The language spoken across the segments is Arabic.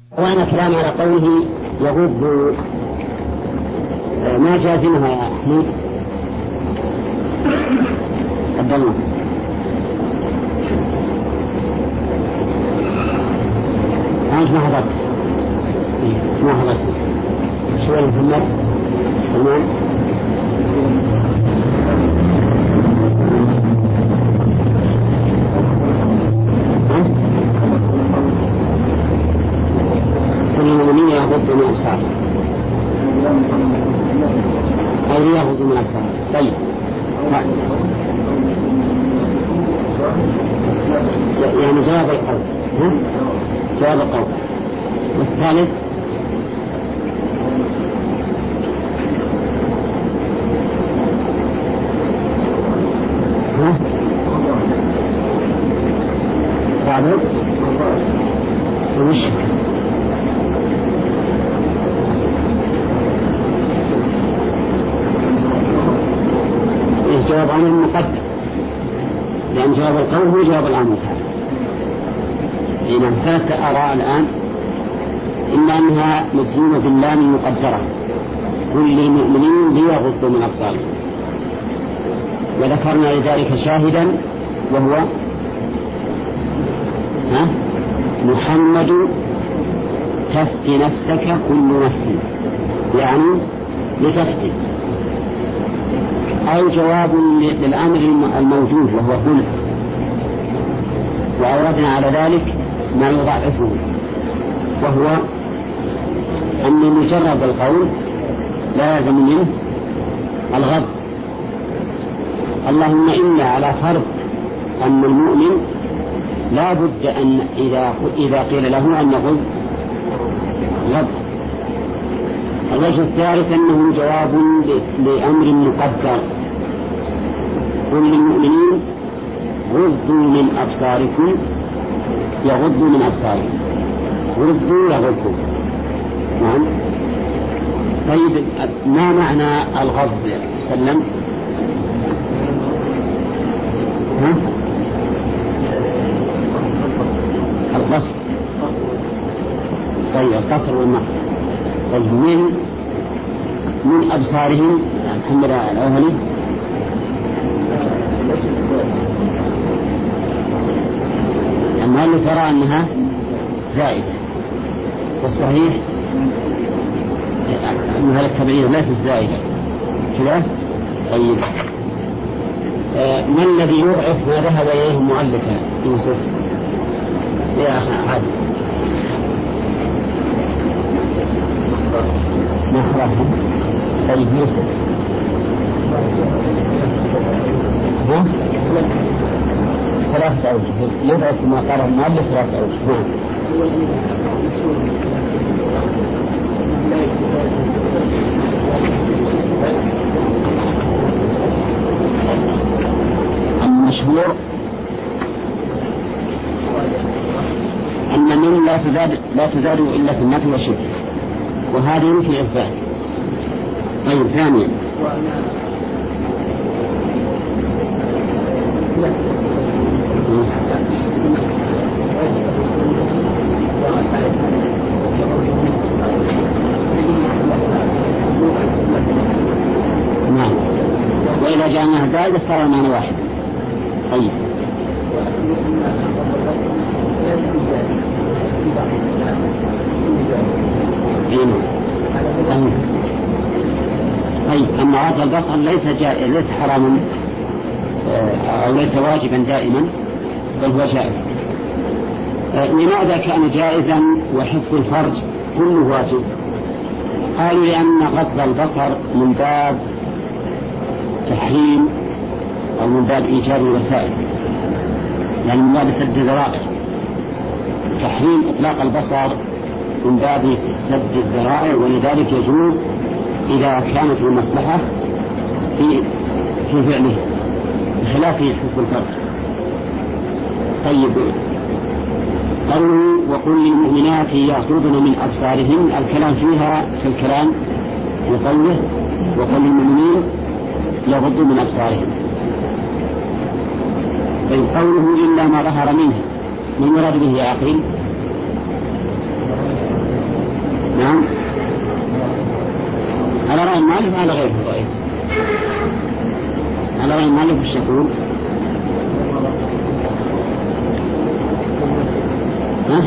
وأنا كلام على قوله يغض ما جازمها يا أحمد عبد الله. أنت ما حضرت شو اللي محمد تمام. كل المؤمنين يغضوا من أبصارهم أو يغضوا من أبصارهم. طيب يعني جواب القول جواب القول. والثالث رابط وش الجواب عن المقدم، لأن جواب القول هو جواب العمل. إذن ثلاثة آراء الآن، إما أنها مجزومة باللام المقدرة كل المؤمنين ليغضوا من أبصارهم، وذكرنا لذلك شاهدا وهو محمد تفتي نفسك كل نفس، يعني لتفتي، أو جواب للأمر الموجود وهو قل، وأوردنا على ذلك ما يضعفه، وهو أن مجرد القول لا يلزم منه الغض، اللهم إلا على فرض أن المؤمن لا بد أن إذا قيل له أن يغض غض. الوجه الثالث أنه جواب لأمر مقدر، قل للمؤمنين غضوا من أبصاركم يغضوا من أبصارهم، غضوا يغضوا. نعم. طيب ما معنى الغض سلم؟ القصر. طيب القصر والنقص. طيب من أبصارهم محمد الأوهلي أما اللي ترى أنها زائدة، والصحيح أنها التبعير ليست زائدة كذا. طيب ما الذي يضعف ما ذهب إليه مؤلفا يوسف يا أخي عادل مخرجه؟ طيب يوسف ثلاثة أوجه يضعف ما قاله المؤلف ثلاثة أوجه. المشهور أن من لا تزاد إلا في النفي والشبه، وهذا يمكن إثبات. طيب ثانيا نعم، وإذا جعلناها زائدة صار المعنى واحد. طيب صحيح. طيب أما غض البصر ليس حراما أو ليس واجبا دائما، بل هو جائز. لماذا كان جائزا وحفظ الفرج كله واجب؟ قالوا لأن غض البصر من باب تحريم أو من باب إيجاب الوسائل، يعني من باب سد الذرائع. تحريم إطلاق البصر من باب سد الذرائع، ولذلك يجوز إذا كانت المصلحة في فعله بخلاف حفظ الفرج. طيب قالوا وقل للمؤمنات يغضضن من أبصارهن، الكلام فيها في الكلام وقوله وقل للمؤمنين يغضوا من أبصارهم. طيب قوله إلا ما ظهر منه، ما المراد به يا عقيل؟ على غير رأيت على غير ما لبش يقول ها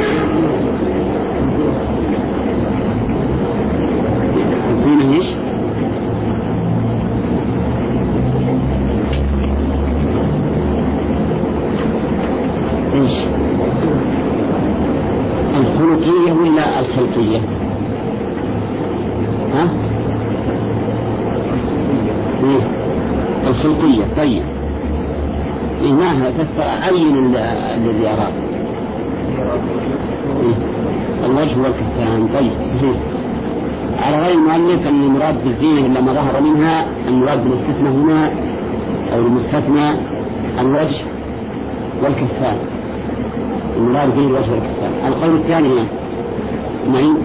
الزينة ايش ايش الخلقية ولا الخلقية ها الخلقية طيب إنها تستعين الذي أراد الوجه والكفان طيب صحيح على غير المؤلف أن المراد بالزينة إلا ما ظهر منها المراد بالاستثناء هنا أو المستثنى الوجه والكفان المراد به الوجه والكفان. القول الثاني اسمعين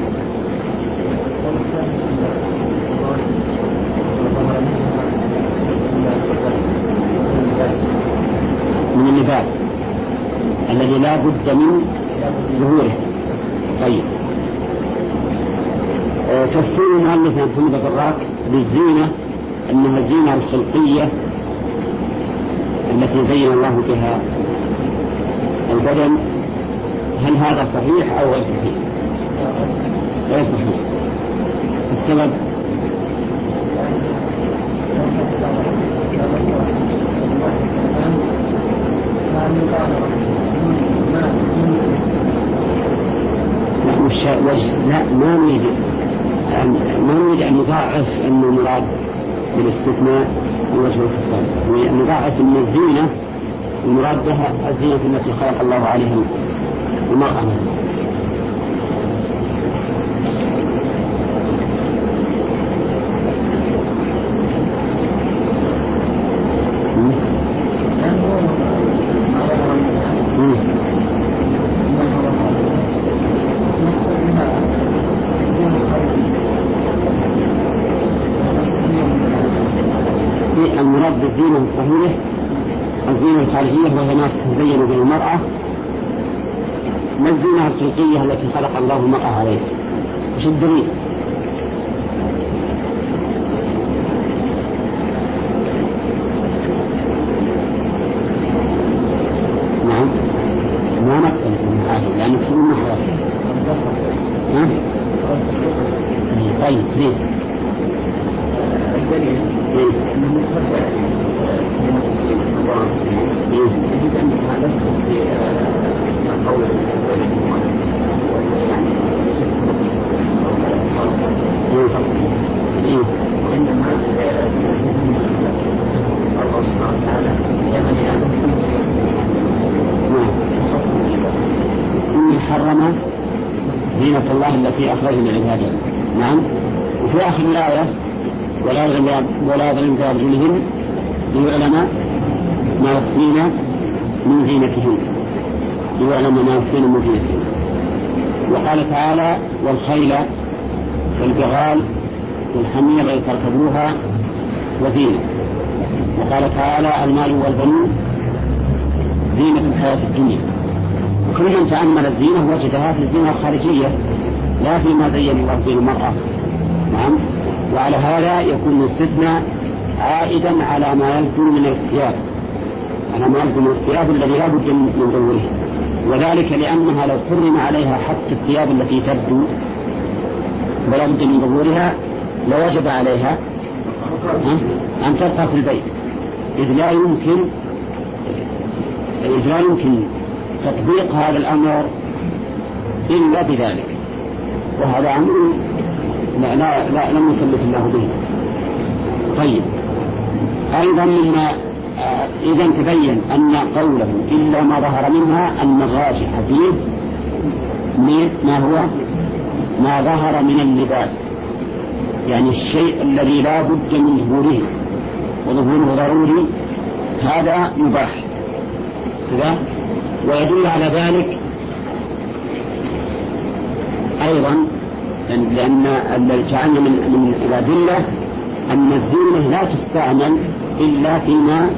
من اللباس الذي لا بد من ظهوره. طيب تفسير المؤلف محمد الراك بالزينة أنها الزينة الخلقية التي زين الله بها البدن. هل هذا صحيح أو غير صحيح؟ غير صحيح. السبب لا ما نريد أن نضاعف أن المراد بالاستثناء الوجه والكفان نضاعف أن الزينة المراد بها الزينة التي خلق الله عليها المرأة. المراد بالزينة الصحيحة الزينة الخارجية وهي ما تزين به المرأة ما الزينة الخلقية التي خلق الله المرأة عليها. وش الدليل؟ نعم ما نختلف من هذه لأن كلنا خلاص ها طيب زين الدليل يجب أن هذا قول وإنما الله سبحانه وتعالى إن حرم زينة الله التي أخرج من عباده. نعم. وفي آخر الآية ولا يضربن بأرجلهن ليعلم ما يخفين من زينتهن ليعلم ما يخفين من زينتهن. وقال تعالى والخيل والبغال والحمير لتركبوها وزينة. وقال تعالى المال والبنون زينة الحياة الدنيا. وكل من تأمل الزينة وجدها في الزينة الخارجية لا فيما زين الله به المرأة. نعم. وعلى هذا يكون الاستثناء عائدا على ما يلزم من الثياب على ما يلزم الثياب الذي لا بد من ظهوره. وذلك لأنها لو حرم عليها حتى الثياب التي تبدو ولا بد من ظهورها لوجب عليها أن تبقى في البيت إذ لا يمكن تطبيق هذا الأمر إلا بذلك. وهذا أمر لم يكلف الله به. طيب أيضا مما إذا تبين أن قوله إلا ما ظهر منها أن الراجح فيه ما هو ما ظهر من اللباس يعني الشيء الذي لا بد من ظهوره وظهوره ضروري هذا مباح كذا. ويدل على ذلك أيضا لأن الذي جعلنا من الأدلة أن الزينة لا تستعمل إلا فيما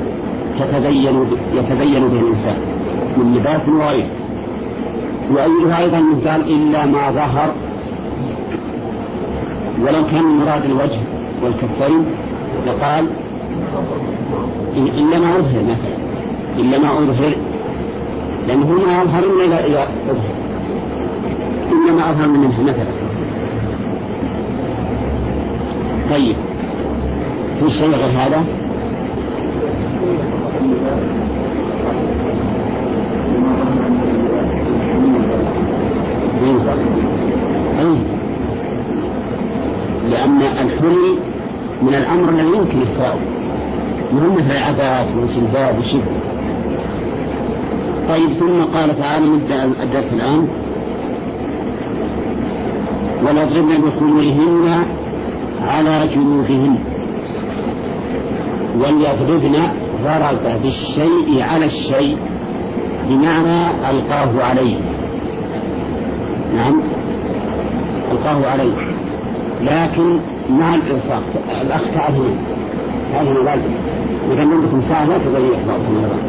يتزين به الإنسان من لباس وغيره. وأيضا مثال إلا ما ظهر ولو كان مراد الوجه والكفين لقال إلا ما أظهر مثلا، إلا ما أظهر، لأنه ما أظهر إلا إذا أظهر، إلا ما أظهر منها مثلا. طيب في شيء غير هذا؟ لأن الحلي من الأمر الذي يمكن إخفاؤه، مهم مثل العباءة والجلباب وشبه. طيب ثم قال تعالى نبدأ الدرس الآن: وليضربن بخمرهن على جيوبهن. وليضربن ضرب بالشيء على الشيء بمعنى ألقاه عليه، نعم ألقاه عليه، لكن مع الإلصاق. الأخ تعال هنا، تعال هنا غالب، إذا عندكم ساعة لا تضيع بعضكم الأرض.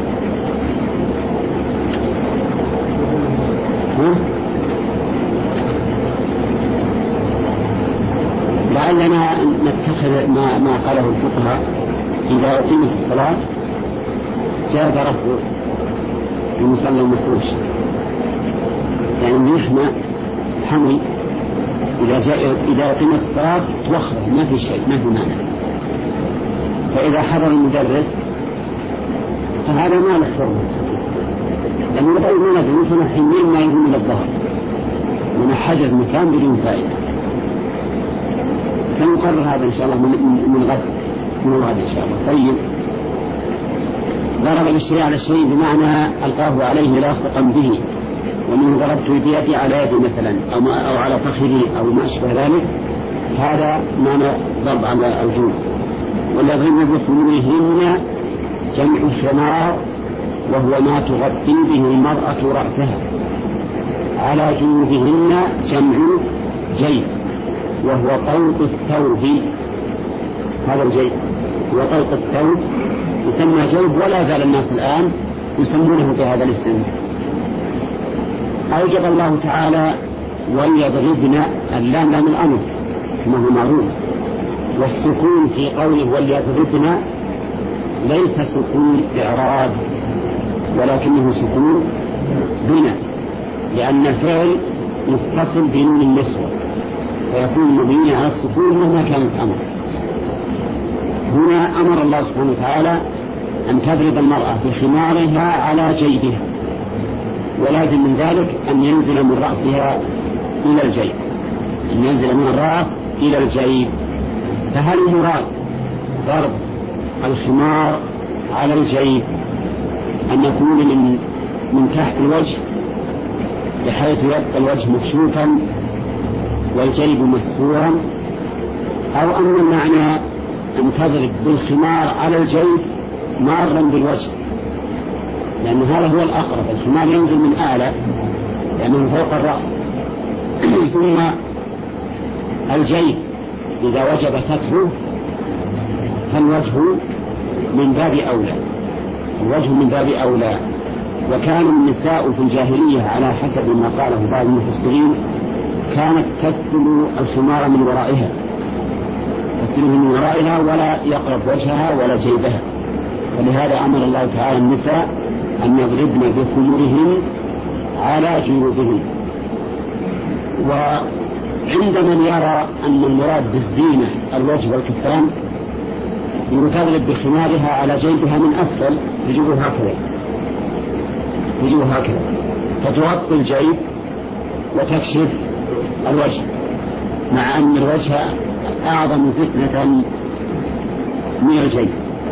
لعلنا نتخذ ما قاله الفقهاء: إذا أقيمت الصلاة جاز رفض المصلى المفروش، يعني نحن حمل إذا أقيمت الصلاة توخر ما في شيء، ما في مانع. فإذا حضر المدرس فهذا ما له حرمة، لأنه بدأ يمنع الإنسان حينين ما يقوم من الظهر، من حجز مكان بدون فائدة. سنقرر هذا إن شاء الله من غد إن شاء الله. طيب ضرب بالشيء على الشيء بمعنى ألقاه عليه لاصقا به، ومن ضربت بيدي على يدي مثلا أو على فخذي أو ما أشبه ذلك، هذا معنى ضرب على الجنوب. والذين بخمرهن جمع شمار، وهو ما تغطي به المرأة رأسها. على جنوبهن جمع جيب، وهو طوق الثوب. هذا الجيب هو طوق الثوب، يسمى جيب، ولا زال الناس الآن يسمونه بهذا الاسم. أوجب الله تعالى وليضربن، اللام لام الأمر كما هو معروف، والسكون في قوله وليضربن ليس سكون إعراب، ولكنه سكون بناء، لأن الفعل متصل بنون النسوة فيكون مبني على السكون مهما كان الأمر. هنا أمر الله سبحانه وتعالى أن تضرب المرأة بخمارها على جيبها، ولازم من ذلك أن ينزل من رأسها إلى الجيب، أن ينزل من الرأس إلى الجيب. فهل المراد ضرب الخمار على الجيب أن يكون من تحت الوجه بحيث يبقى الوجه مكشوفا والجيب مستورا، أو أن المعنى أن تضرب بالخمار على الجيب مارا بالوجه، لأن هذا هو الأقرب. الخمار ينزل من أعلى لأنه فوق الرأس. ثم الجيب إذا وجب ستره فالوجه من باب أولى، الوجه من باب أولى. وكان النساء في الجاهلية على حسب ما قاله بعض المفسرين كانت تستر الخمار من ورائها، تستره من ورائها ولا يقرب وجهها ولا جيبها. فلهذا أمر الله تعالى النساء أن يضربن بخمورهن على جيوبهن. وعند من يرى أن المراد بالزينة الوجه والكفان تضرب بخمارها على جيبها من أسفل، يجيبه هكذا فتغطي الجيب وتكشف الوجه، مع أن الوجه أعظم فتنة من الجيب.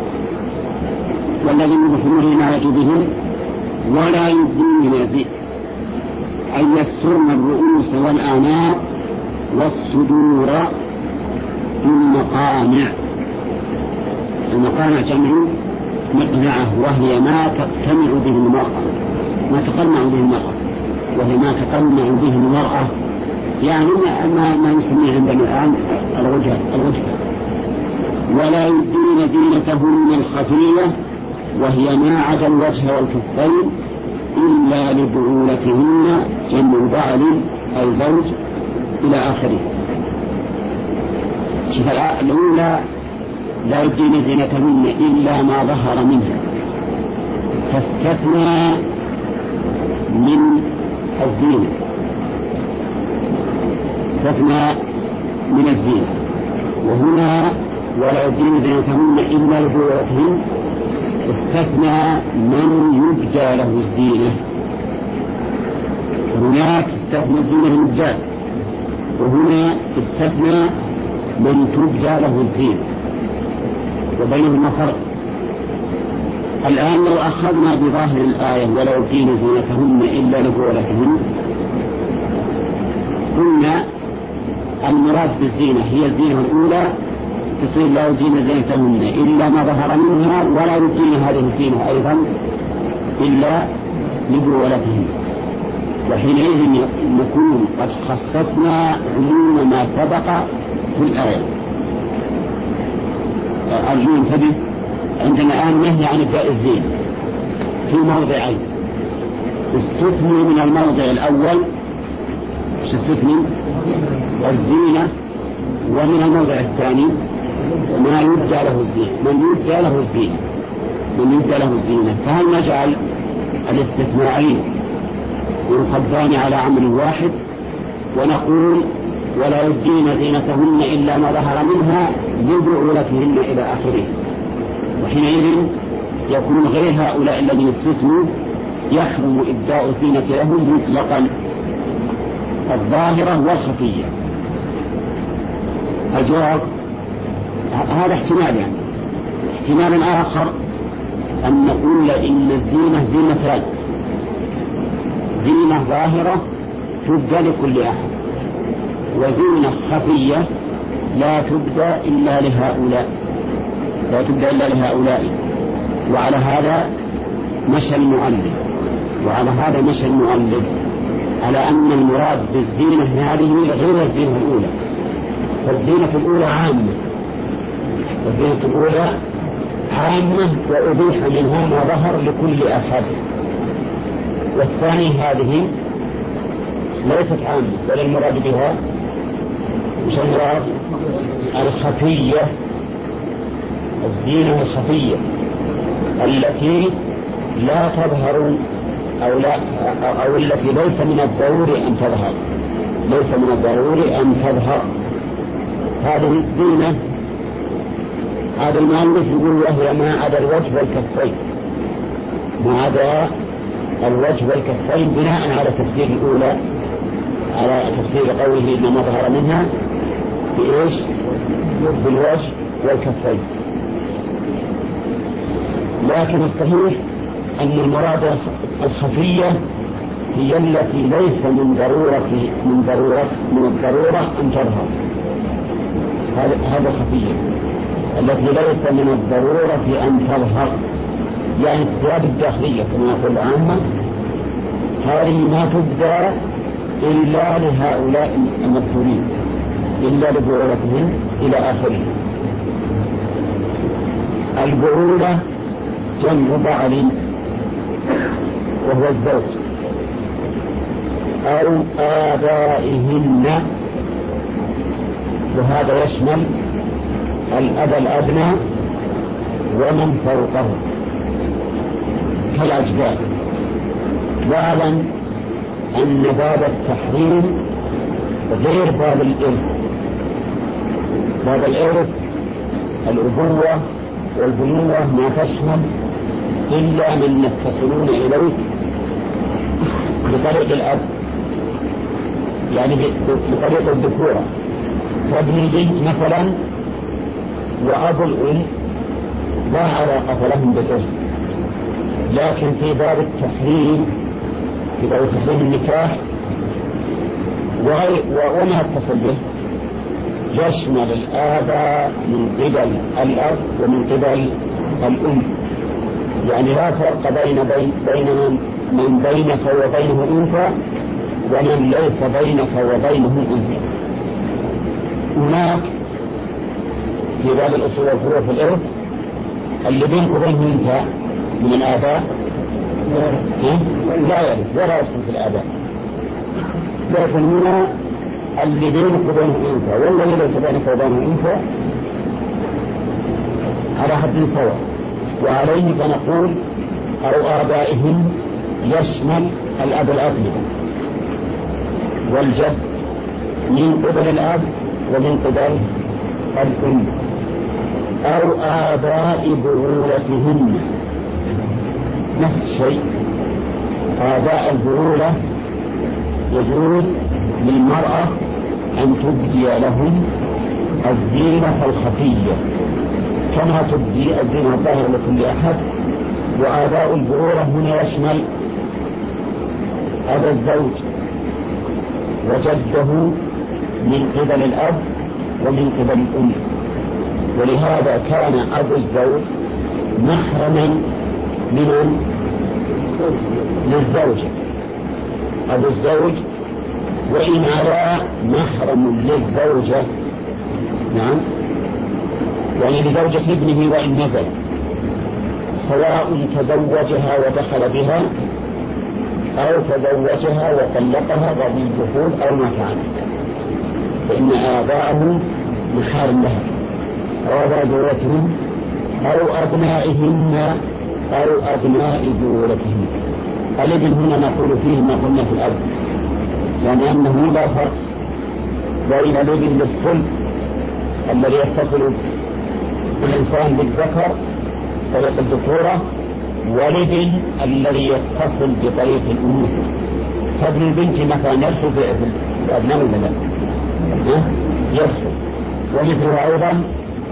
والذين بخمرهن على جيوبهن ولا يبدين زينة، أي يسترن الرؤوس والأعناق والصدور بالمقامع. المقامع جمع مقنعة، وهي ما تقتنع به المرأة، ما تقنع به المرأة، وهي ما تقنع به المرأة، يعني ما يسميه عندنا الآن الوجه. ولا يبدين زينتهن الخفية، وهي ما عدا الوجه والكفين إلا لبعولتهن، جمع بعل أي زوج إلى آخره. شوف الأولى لا يبدين زينتهن إلا ما ظهر منها، فاستثنى من الزينة، استثنى من الزينة. وهنا ولا يبدين زينتهن إلا لبعولتهن استثنى من يبدى له الزينة. هناك استثنى الزينة المبداة، وهنا استثنى من تبدى له الزينة، وبينهما فرق. الآن لو أخذنا بظاهر الآية ولا يبدين زينتهن إلا لبعولتهن، قلنا المراد بالزينة هي الزينة الأولى، تصير لا يبدين زينتهن إلا ما ظهر منها، ولا يبدين هذه الزينة أيضا إلا لبعولتهن. وحينئذ نكون قد خصصنا عموم ما سبق في الآية. أرجو انتبه، عندنا الآن نهي عن إبداء الزينة في موضعين، استثني من الموضع الأول استثني الزينة، ومن الموضع الثاني ما يبدى له الزينة، من يبدى له الزينة. فهل نجعل الاستثناءين ينصبان على عمل واحد ونقول ولا يبدين زينتهن إلا ما ظهر منها لبعولتهن إلى آخره، وحينئذ يكون غير هؤلاء الذين استثنوا يحرم إبداء الزينة لهم مطلقا، الظاهرة والخفية؟ الجواب هذا احتمال، يعني احتمال آخر أن نقول إن الزينة زينتان، زينة ظاهرة تبدى لكل أحد، وزينة خفية لا تبدى إلا لهؤلاء، وعلى هذا مشى المؤلف على أن المراد بالزينة هذه غير الزينة الأولى، فالزينة الأولى عامة وأبيح منها ما ظهر لكل أحد، والثاني هذه ليست عامة، بل المراد بها مش المراد الخفية، الزينة الخفية التي لا تظهر أو التي ليس من الضروري أن تظهر. هذه الزينة هذا المؤلف يقول وهي ما عدا الوجه والكفين، بناء على تفسير الأولى، على تفسير قوله إنما ظهر منها بإيش؟ بالوجه والكفين. لكن الصحيح أن المراد الخفية هي التي ليس من الضرورة أن تظهر، هذا خفية التي ليس من الضرورة أن تظهر، يعني الثياب الداخلية كما يقول العامة، هذه ما تبدى إلا لهؤلاء المذكورين، إلا لبعولتهم إلى آخره. البعولة جمع بعل وهو الزوج، أو آبائهن، وهذا يشمل الأب الأدنى ومن فوقه كالأجداد. واعلم أن باب التحريم غير باب الإرث. باب الإرث الأبوة والبنوة ما تشمل إلا من يتصلون إليه بطريق الأب، يعني بطريق الذكورة، فابن البنت مثلا وأب الأم لا علاقة لهم بالإرث. لكن في باب التحريم، في باب تحريم النكاح وما اتصل به، يشمل الآباء من قبل الأب ومن قبل الأم، يعني لا فرق بين من بينك وبينه أنثى ومن ليس بينك وبينه أنثى. هناك في باب الأصول والفروع في الإرث اللي بينك وبينه أنثى من الآباء لا يرث ولا يدخل في الآباء. لكن هنا اللي بينك وبينه أنثى ولا اللي ليس بينك وبينه أنثى على حد سواء. وعليه فنقول أو آبائهم يشمل الأب الأبنى والجد من قبل الأب ومن قبل الأم، أو آباء بعولتهن نفس الشيء. آباء البعولة يجوز للمرأة أن تبدي لهم الزينة الخفية كما تبدي الزينة الظاهرة لكل أحد. وآباء البعولة هنا يشمل أبا الزوج وجده من قبل الأب ومن قبل الأم. ولهذا كان أبو الزوج محرما للزوجة، أبو الزوج وإن على محرم للزوجة، نعم، يعني لزوجة ابنه وإن نزل، سواء تزوجها ودخل بها أو تزوجها وطلقها بعد الدخول أو ما كان، فإن آباءهم محارم لها أو بعولتهم أو أبنائهن أو أبناء بعولتهم. الابن هنا نقول فيه ما قلنا في الأرض، يعني أنه لا فرق بين الابن للصلب الذي يتصل بالإنسان بالذكر طريق الذكورة والابن الذي يتصل بطريق الأنوثة. فابن البنت مثلا يدخل في الأبناء ولا لا؟ يدخل. ومثلها أيضا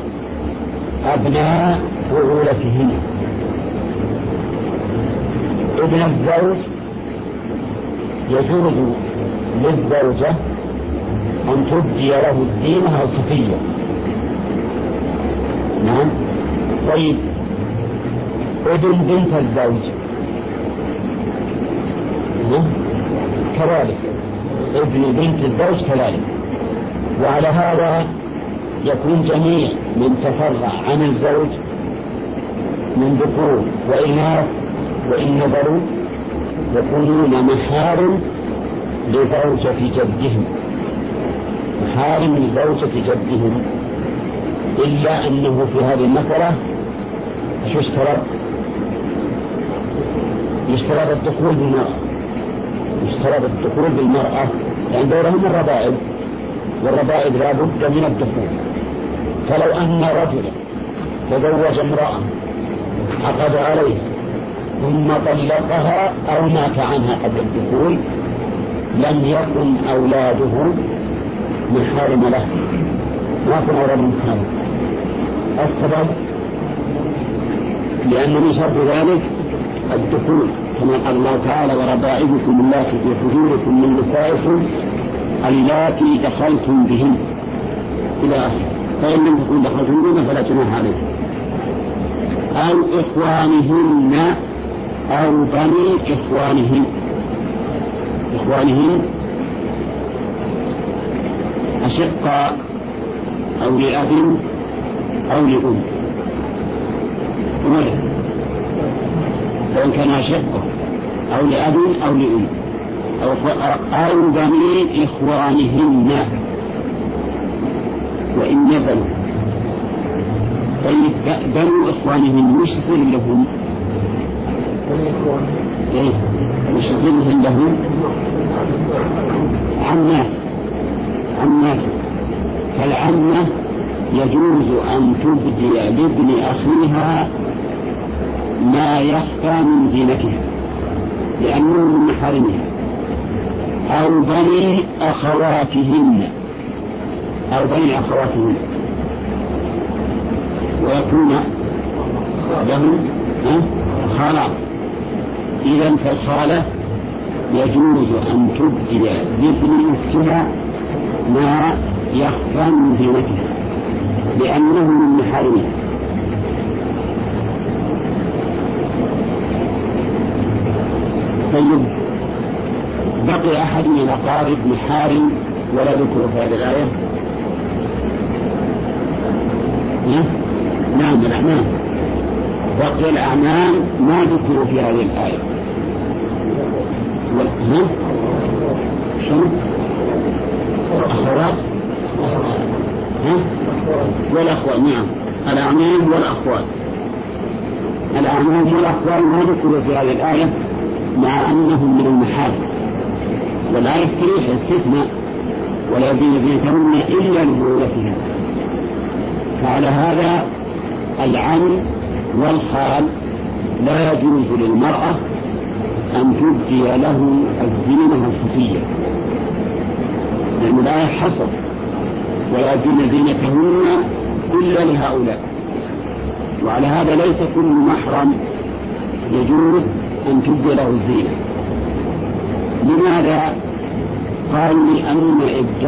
أبناء بعولتهن. ابن الزوج يجوز للزوجة أن تبدي له الزينة الخفية، نعم. طيب ابن بنت الزوج كذلك، ابن بنت الزوج كذلك. وعلى هذا يكون جميع من تفرع عن الزوج من ذكور وإناث وإن نزلوا يكونون محارم لزوجة جدهم، محارم لزوجة جدهم، إلا أنه في هذه المسألة شو اشترط؟ يشترط الدخول بالمرأة، يشترط الدخول بالمرأة، لأن دورهم الربائب، والربائب لا بد من الدخول. فلو أن رجلا تزوج امرأة عقد عليها ثم طلقها أو مات عنها قبل الدخول لم يكن أولاده محارم له، ما يكون أولاد محارم. السبب لأن من شرط ذلك الدخول، كما قال الله تعالى: وربائبكم اللاتي في حجوركم من نسائكم اللاتي دخلتم بهن إلى آخره. فإن لم تكن دخلتم بهن فلا جناح عليكم. أو إخوانهن أو بني إخوانهن. إخوانهن أشقاء أو لأب أو لأم، سواء كان أشقاء أو لأب أو لأم أو بني إخوانهن وإن نزلوا. طيب بنو إخوانهن وش يصير لهم؟ وش يصير لهم؟ عمات. فالعمة يجوز أن تبدي لابن أخيها ما يخفى من زينتها لأنه من محارمها، أو بني أخواتهن ويكون لهم خالات. إذن فالخالة يجوز أن تبدي لابن أختها ما يخفى من زينتها لأنه من محارمها. طيب بقي أحد من الأقارب محارم ولا ذكر في هذه الآية؟ نعم الأعمام. بقي الأعمام ما ذكروا في هذه الآية. والأخوال. نعم، الأعمام والأخوال. الأعمام والأخوال ما ذكروا في هذه الآية مع أنهم من المحارم، والآية الصريحة استثناء ولا يبين زينتهن إلا لبعولتهن. فعلى هذا العم والخال لا يجوز للمرأة أن تبدي له الزينة الخفية، لأن الآية حصر ولا يبين زينتهن إلا لهؤلاء. وعلى هذا ليس كل محرم يجوز أن تبدي له الزينة. لماذا؟ قال لأن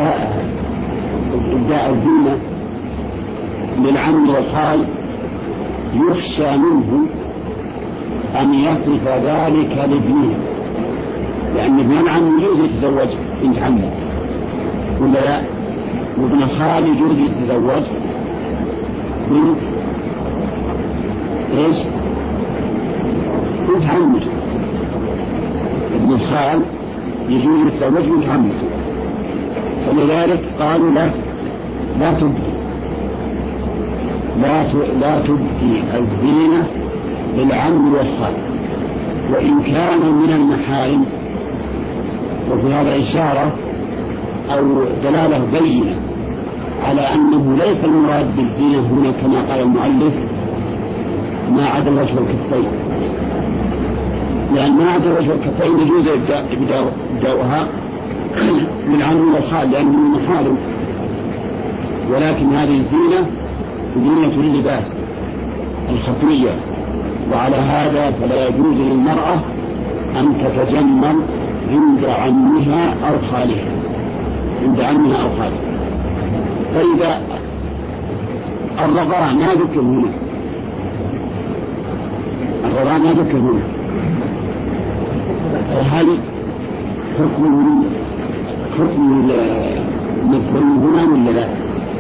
إبداء الزينة للعم والخال يخشى منه أن يصف ذلك لابنه، لأن ابن العم يجوز يتزوج بنت عمه ولا لا، وابن الخال يجوز يتزوج بنت ايش؟ بنت عمه. ابن الخال يجوز يتزوج بنت عمه، فلذلك قالوا لا تبدي الزينة للعم والخال وإن كانوا من المحارم. وفي هذا إشارة أو دلالة بينة على أنه ليس المراد بالزينة هنا كما قال المؤلف ما عدا الوجه والكفين، لأن ما عدا الوجه والكفين يجوز إبداؤها للعم والخال لأنه من المحارم، ولكن هذه الزينة زينة اللباس الخفية. وعلى هذا فلا يجوز للمرأة أن تتجمل عند عمها أو خالها، عند عمها أو خالها. فإذا الرضاع ما ذكر هنا، الرضاع ما ذكر هنا، هل حكم مذكور هنا ولا لا؟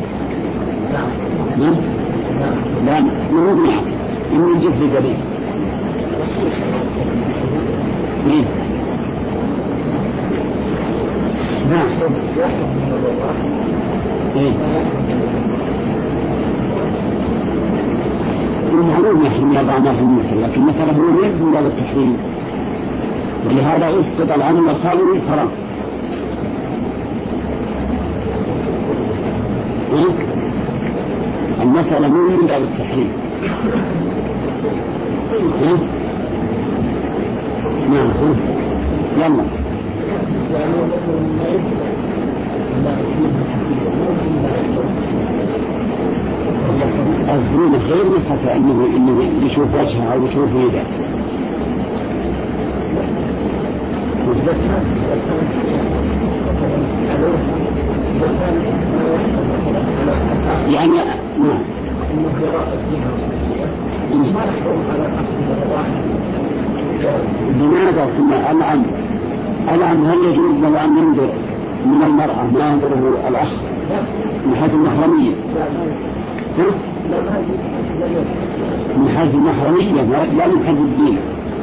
نعم لا نعم إن الجفل قليل. نعم المعلوم يحرم يضعنا في المسألة، لكن مسألة هو يجب باب التحريم، ولهذا اسقط العم والخال بالحرام. المسألة مو من باب التحريم. نعم يلا الزينة غير مسألة إنه يشوف وجهها أو يشوف يده، يعني لماذا كنا العم هل يجوز له أن ينظر من المرأة ما ينظره الأخ من حيث المحرمية؟ من حيث المحرمية لا من حيث الدين.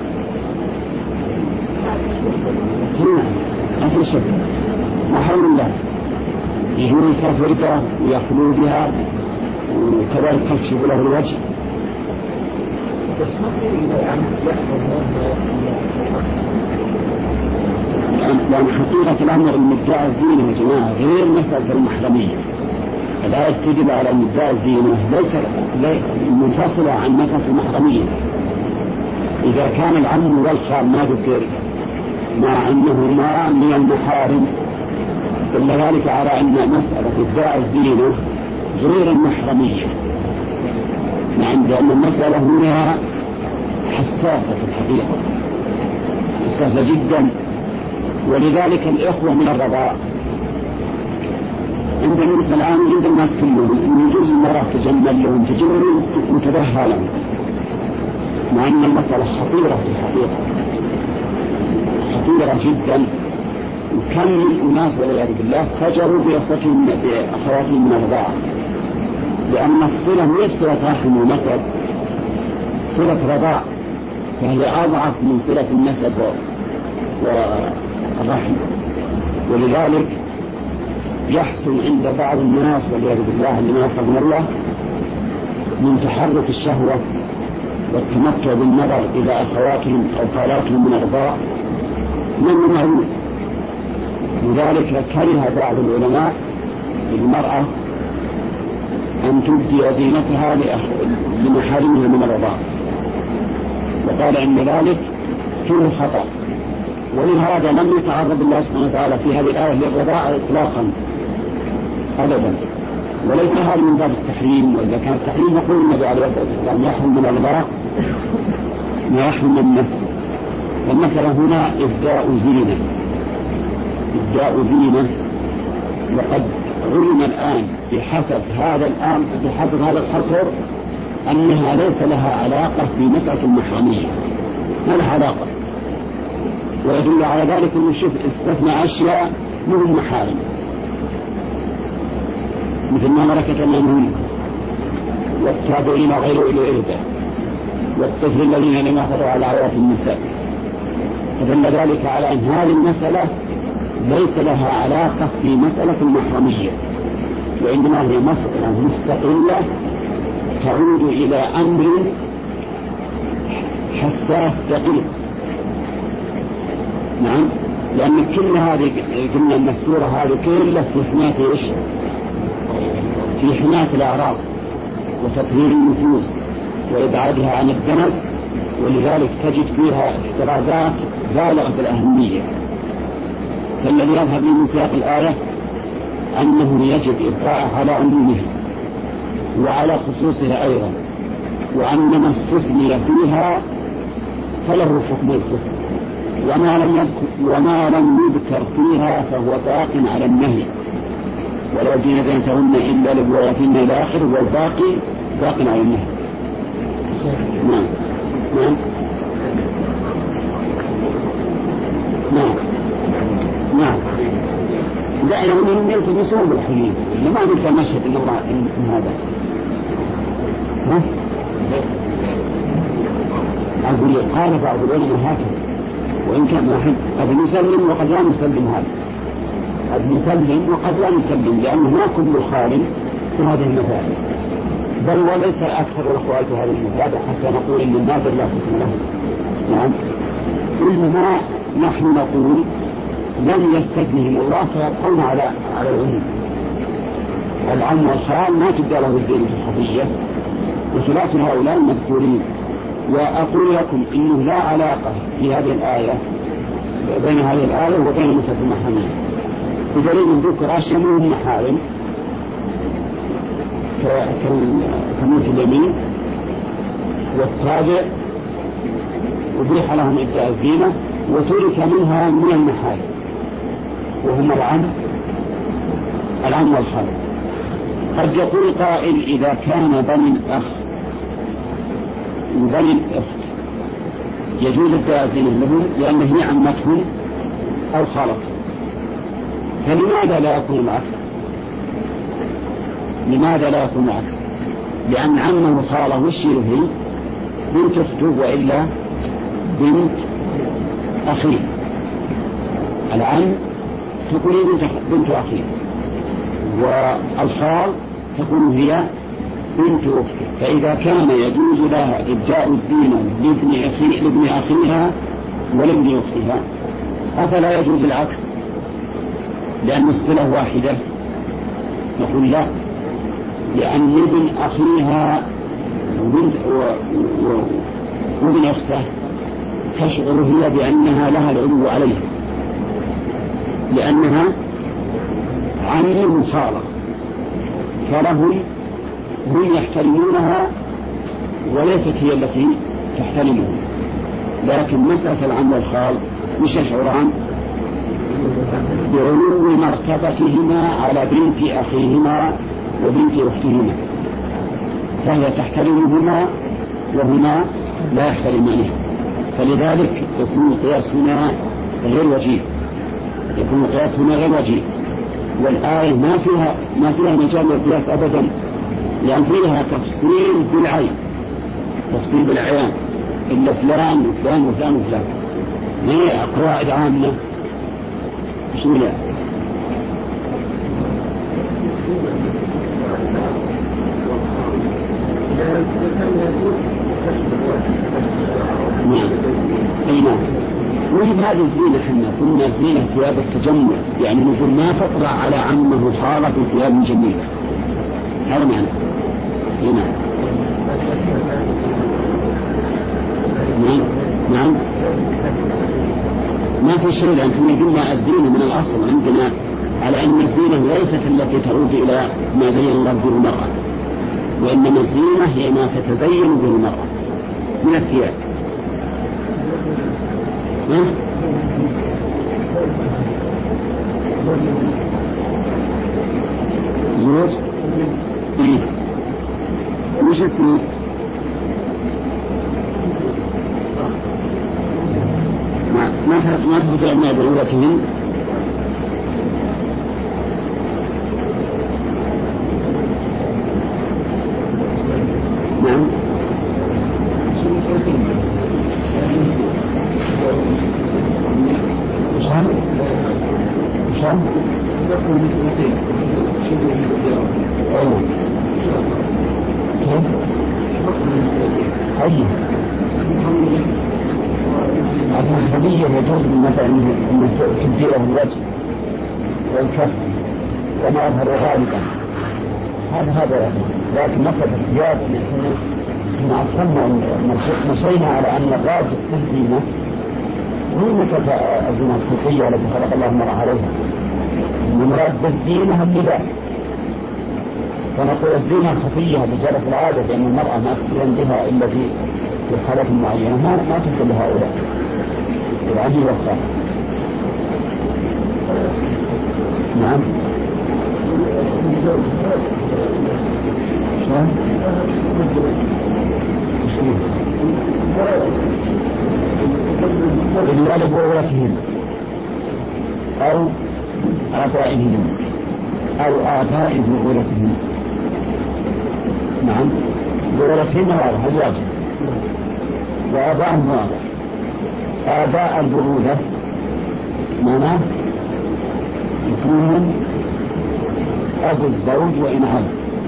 هنا أصل الشك محرم الله يجور الكافرة ويخلو بها وكذلك تكشف له الوجه. لأن حقيقة الأمر المدعى الزينة يا جماعة غير مسألة المحرمية. الآية تجب على المدعى الزينة ليس منفصلة عن مسألة المحرمية. إذا كان العم والخال ما ذكر مع أنه ما من المحارم دل ذلك على أن مسألة ادعاء الزينة غير المحرمية، عند أن المسألة هنا حساسة في الحقيقة، حساسة جدا. ولذلك الإخوة من الرضاع عند الناس الآن عند الناس كلهم إن يجوز المرأة تجمل لهم تجمل وتبهى لهم، مع أن المسألة خطيرة في الحقيقة، خطيرة جدا. وكم من أناس والعياذ بالله فجروا بأخواتهم من الرضاعة، لأن الصلة هي صلة رحم ونسب، صلة رضاع، فهي أضعف من صلة النسب والرحم. ولذلك يحصل عند بعض الناس والعياذ بالله الذين يفقهون الله من تحرك الشهوة والتمتع بالنظر إلى أخواتهم أو خالاتهم من الرضاع من معروف. لذلك كره بعض العلماء للمرأة أن تبدي زينتها لمحارمها من الرضاع، وقال إن ذلك فيه خطأ، ولهذا لم يتعرض الله سبحانه وتعالى في هذه الآية للرضاعة إطلاقا أبدا، وليس هذا من باب التحريم. وإذا كان التحريم يقول النبي عليه الصلاة والسلام يحرم من الرضاع ما يحرم من النسل. والمسألة هنا إبداء زينة، وقد علم الآن بحسب هذا الحصر أنها ليس لها علاقة بمسألة المحرمية، ما لها علاقة. ويدل على ذلك أن الشيخ استثنى أشياء منهم محارم، مثل ما ملكت أيمانهم والتابعين غير أولي الإربة والطفل الذين لم يحضروا على عورات النساء. فدل ذلك على أن هذه المسألة ليس لها علاقة في مسألة المحرمية، وإنما هي مسألة مستقلة تعود إلى أمر حساس دقيق. نعم، لأن كل هذه قلنا أن السورة هذه كلها في حماية إيش؟ في حماية الأعراض وتطهير النفوس وإبعادها عن الدنس، ولذلك تجد فيها احترازات بالغة الأهمية. فالذي يظهر من سياق الآية أنه يجب إبقاء على عمومها وعلى خصوصها أيضا، وأن ما استثني فيها فله حكم الصفر، وما لم يذكر فيها فهو باق على النهي، ولا دين زينتهن إلا لبواتهن إلى آخر، والباقي باق على النهي. نعم نعم نعم نعم. دائما من يلتمسون بالحليم، ما ذكر مشهد إنه هذا أقول قال بعض العلماء هكذا، وإن كان واحد قد يسلم وقد لا يسلم، هذا قد يسلم وقد لا يسلم، لأنه ما كل خال في هذه المسائل، بل وليس أكثر الأخوات في هذه المسائل حتى نقول إن الناظر لا حكم له. نعم، إنما نحن نقول لم يستثنهم الله فيبقون على العموم. العم والخال ما تبدأ له الزينة الخفية وخلاف هؤلاء المذكورين. وأقول لكم إنه لا علاقة في هذه الآية بين هذه الآية وبين مسألة المحرمية، بدليل ذكر أشياء منهم محارم كموت اليمين والتابع أبيح لهم إبداء الزينة، وترك منها من المحارم وهم العم والخال. قد يقول قائل إذا كان بني الأخ وبني الأخت يجوز إبداء الزينة لهم لأنه هي عمتهم أو خالتهم، فلماذا لا يكون العكس؟ لماذا لا يكون العكس؟ لأن عمه وخاله وشيره هي بنت أخته وإلا بنت أخيه. العم تكون بنت أخيه، والخال تكون هي بنت أخته. فإذا كان يجوز لها إبداء الزينة لابن أخيها ولابن أختها، أفلا يجوز العكس لأن الصلة واحدة؟ نقول لا، لأن ابن أخيها وابن أخته تشعر هي بأنها لها العلو عليها، لأنها عم صالح، فلهم هم يحترمونها وليست هي التي تحترمهم. لكن مسألة العم والخال مش يشعران بعلو مرتبتهما على بنت أخيهما وبنت أختهما، فهي تحترمهما وهما لا يحترمانها، فلذلك يكون القياس هنا غير وجيه، والآية ما فيها مجال للقياس أبدا، لأن فيها تفصيل بالعيان، إلا فلان وفلان وفلان وفلان، ما هي قواعد عامة شمولة. نقول هذه زينة، احنا كنا زينة ثياب التجمل، يعني نقول ما تطلع على عمه خالق ثياب جميلة، هذا معنى. نعم نعم ما في شيء، لأننا قلنا الزينة من الأصل عندنا على أن الزينة ليست التي تعود إلى ما زين الله به المرأة، وإنما الزينة هي ما تتزين به المرأة من الثياب. زوج وش اسمه؟ ما تثبت عندنا ضرورتهم. نعم شان الخلية يجوز مثلا أن تبديله الوجه والكف وما أظهر غالبا هذا، لكن مسألة الثياب نحن أصلنا مشينا على أن الراجح في الزينة هو مسألة الزينة الخلقية التي خلق الله المرأة عليها. المراد بالزينة اللباس، فنقول الزينة الخفية بجرة العادة، لأن المرأة ما تستطيع بها إلا في حالات معينة ما تدخل هؤلاء العجيب والخاف. نعم لمراد بغورتهم أو آبائهم أو آباء بغورتهم. نعم بغورتهم واضح الواجب وآباءهم واضح. آباء البغورة معناه يكون أبو الزوج وإن عاد،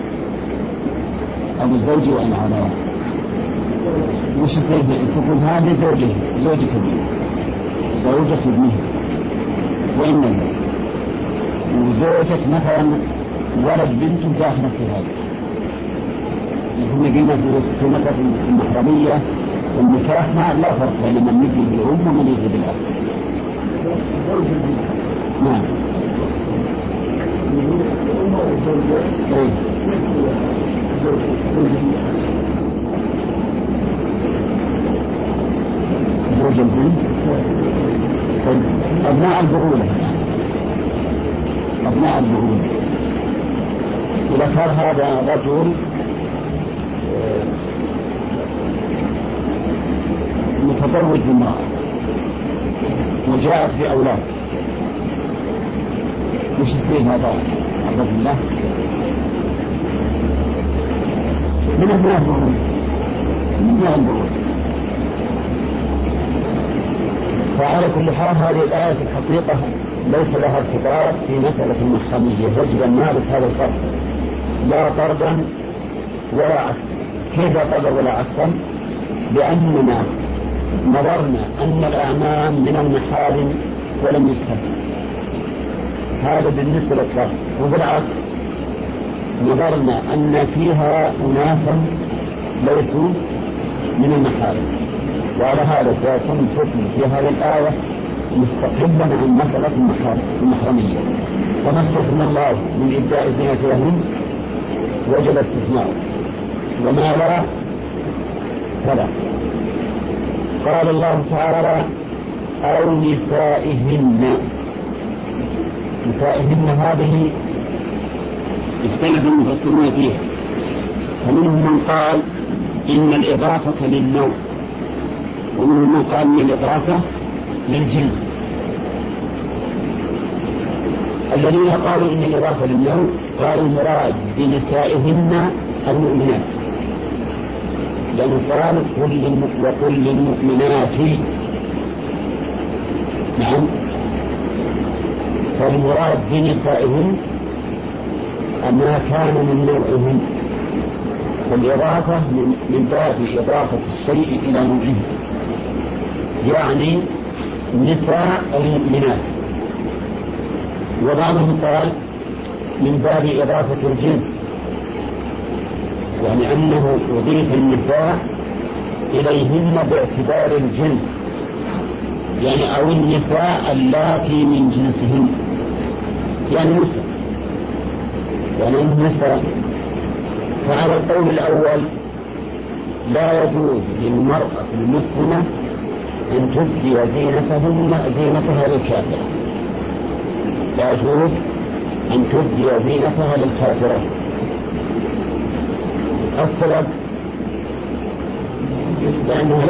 أبو الزوج وإن عاد وش تقول هذه زوجة ابنه، زوجة ابنه وإن نزل، وزوجة مثلا ولد بنت داخلة في هذا. يكون قلنا في مسألة المحرمية والنكاح لا فرق بين من يجي بالأم ومن يجي بالأب. نعم زوج البنت أبناء البغولة، أبناء البغولة. إذا صار هذا رجل متزوج بامرأة وجاءت بأولاد، وش يصير هذا الرجل الله من أبناء البغولة، من أبناء البغولة. فعلى كل حال هذه الآية في الحقيقة ليس لها ارتباط في مسألة المحرمية، يجب أن نعرف هذا الفرق، لا طردا ولا عكسا. كيف طردا ولا عكسا؟ لأننا نظرنا أن الأعمام من المحارم ولم يستثنى، هذا بالنسبة للطرد. وبالعكس نظرنا أن فيها أناسا ليسوا من المحارم، وعلى هذا سيكون الحكم في هذه الآية مستقلا عن مسألة المحرمية. فما استثنى الله من إبداء زينة لهم وجب استثناء، وما لا فلا. قال الله تعالى أو نسائهن. نسائهن هذه اختلف المفسرون فيها، فمنهم من قال إن الإضافة للنوع، ومنهم من قال إن الإضافة للجنس. الذين قالوا إن الإضافة للنوع قالوا المراد بنسائهن المؤمنات، لأن القرآن وقل للمؤمنات. نعم، فالمراد بنسائهن ما كان من نوعهم، والإضافة من باب إضافة الشيء إلى نوعه، يعني نساء المؤمنات. وبعضهم قال من باب إضافة الجنس، يعني أنه يضيف النساء إليهن باعتبار الجنس، يعني أو النساء اللاتي من جنسهن، يعني نساء، يعني النساء. فعلى القول الأول لا يجوز للمرأة المسلمة أن تبدي زينتها للكافرة، لا يجوز أن تبدي زينتها للكافرة. السبب لأنها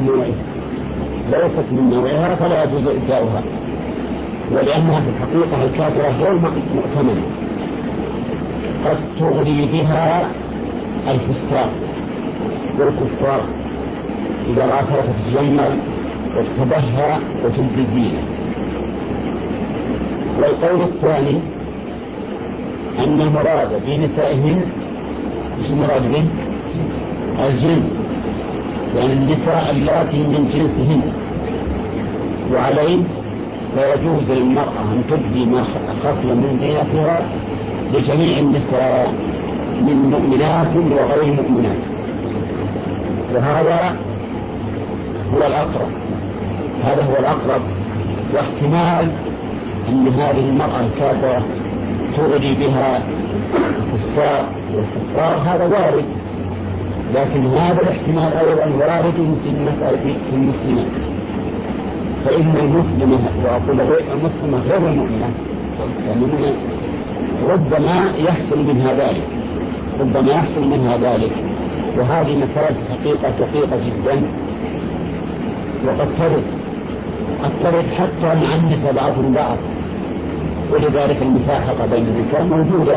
ليست من نوعها فلا يجوز إبداؤها، ولأنها في الحقيقة الكافرة غير مؤتمنة، قد تغري بها الفساق والكفار إذا رأتها تتجمل وتتبهر وتبدي زينة. والقول الثاني أن المراد بنسائهن مش المراد به الجنس، يعني النساء اللاتي من جنسهن، وعليه لا يجوز للمرأة أن تبدي ما خفي من زينتها لجميع النساء من مؤمنات وغير مؤمنات. وهذا هو الأقرب، واحتمال أن هذه المرأة الكافرة تغري بها الفساق والكفار هذا وارد، لكن هذا الاحتمال أيضا وارد في المسألة في المسلمات، فإن المسلمة وأقول المسلمة غير المؤمنة يعني ربما يحصل منها ذلك، وهذه مسألة حقيقة دقيقة جدا، وقد ترد حتى مع النساء بعضهم بعض، ولذلك المساحقة بين النساء موجودة.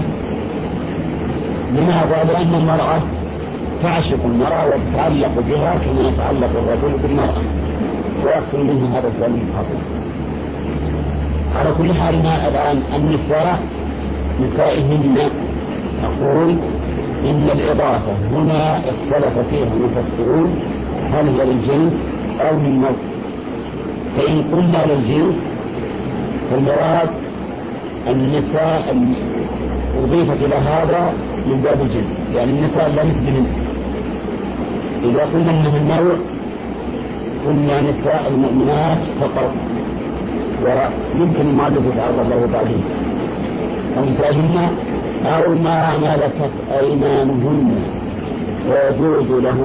لماذا؟ لأن المرأة تعشق المرأة وتتعلق بها كما يتعلق الرجل بالمرأة، ويحصل منها هذا الكلام الخطير. على كل حال ما الآن النساء نسائهن، أقول إن الإضافة هنا اختلف فيها المفسرون هل هي للجنس أو للنوع. فإن قلنا للجنس فالمراد النساء أضيفت إلى هذا من باب الجنس، يعني النساء لا مثلهن. إذا قلنا أنه النوع قلنا نساء المؤمنات فقط، ويمكن المعرفة يتعرض له بعدين، أو نسائهن أو ما ملكت أيمانهن ويجوز له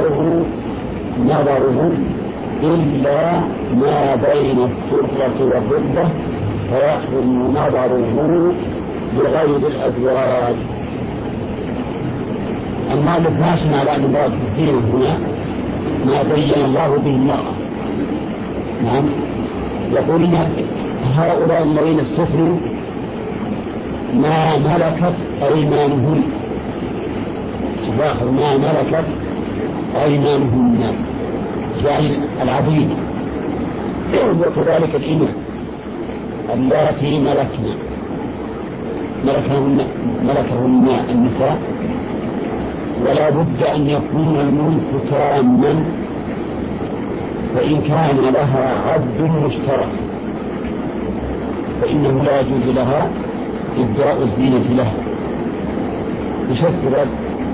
نظره إلا ما بين السرة والركبة فيحرم نظره بغير الأزواج. المؤلف ناشن على أن المراد كثير هنا ما بين الله به المرأة. نعم، يقول إن هؤلاء الذين استثنوا ما ملكت أيمانهن، ما ملكت أيمانهن يعني العبيد، وكذلك الإماء اللاتي ملكهن النساء، ولا بد أن يكون الملك تاما، فإن كان لها عبد مشترك فإنه لا يجوز لها إبداء الزينة له بشكل،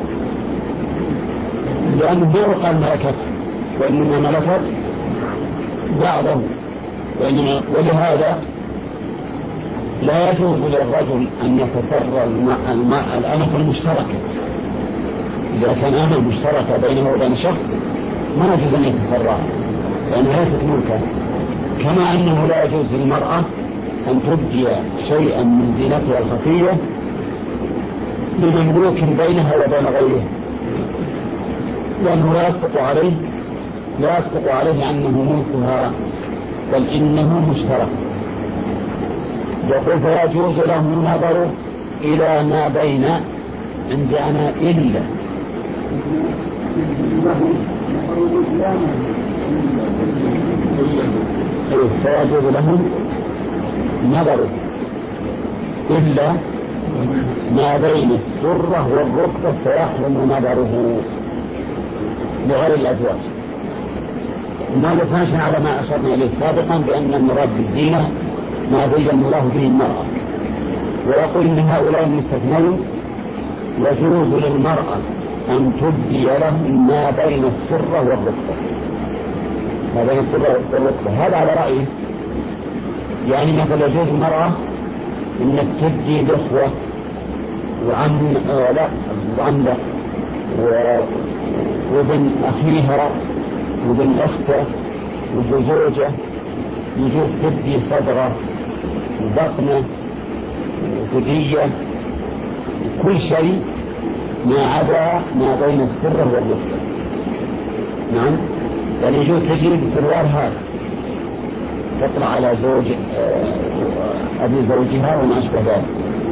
لأنه ما يقال ملكت، وإنما ملكت بعضه، ولهذا لا يجوز للرجل أن يتسرى الأمة المشتركة. إذا كان أمة مشتركة بينه وبين شخص ما يجوز أن يتسرى لأنها ليست ملكا، كما أنه لا يجوز للمرأة أن تبدي شيئا من زينتها الخفية لمملوك بينها وبين غيره، لأنه لا يسقط عليه أنه ملكها، بل إنه مشترك. يقول فيجوز له النظر إلى ما بين عندنا إلا فيجوز له النظر إلا ما بين السرة والركبة فيحرم نظره بغير الأزواج. مالفاش على ما أشرنا إليه سابقا بأن المراد بالزينة ما زين الله به المرأة، ويقول إن هؤلاء المستثنين يجوز للمرأة أن تبدي لهم ما بين السرة والرقبة، ما بين السرة والرقبة. هذا على رأيه، يعني مثلا يجوز المرأة إنك تبدي الأخوة وعمة وابن أخيها وابن أخته وزوجة، يجوز تبدي صدره وبطنه وثدية، كل شيء ما عدا ما بين السرة والرقبة. نعم، يعني يجوز تجري بسروال هذا تطلع على زوج أبي زوجها وما أشبه ذلك،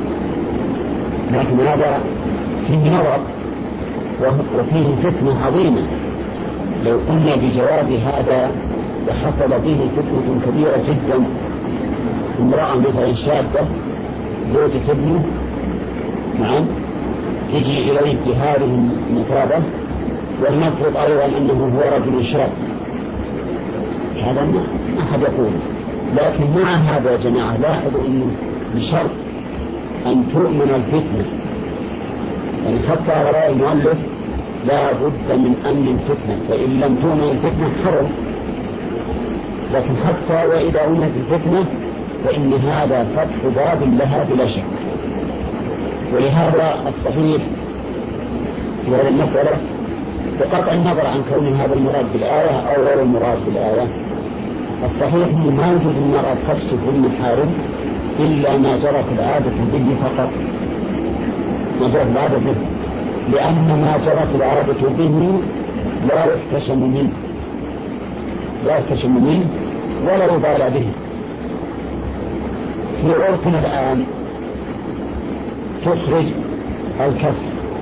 لكن هذا فيه نظر وفيه فتنة عظيمة. لو قلنا بجواز هذا لحصل به فتنة كبيرة جدا. امرأة مثلا شابة زوجة ابنه، نعم، تجي إليه بهذه المفردة، والمفروض أيضا أنه هو رجل شاب، هذا ما أحد يقول. لكن مع هذا يا جماعة لاحظوا أنه بشرط أن تؤمن الفتنة، يعني حتى على رأي المؤلف لا بد من أمن الفتنة، فإن لم تؤمن الفتنة حرم، لكن حتى وإذا أمنت الفتنة فإن هذا فتح باب لها بلا شك. ولهذا الصحيح في هذه المسألة بقطع النظر عن كون هذا المراد بالآية أو غير المراد بالآية، الصحيح أنه ما يجوز المرأة تكشف المحارم إلا ما جرت العادة به فقط، ما جرت العادة به، لأن ما جرت العادة به لا يحتشم منه ولا يبالى به. في عرفنا الآن تخرج الكف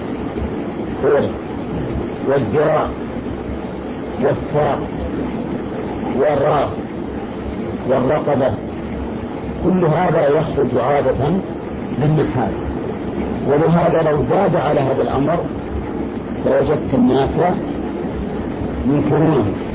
والذراع والساق والرأس والرقبة، كل هذا يخرج عادة للمحال. ولهذا لو زاد على هذا الأمر لوجدت الناس ينكرونه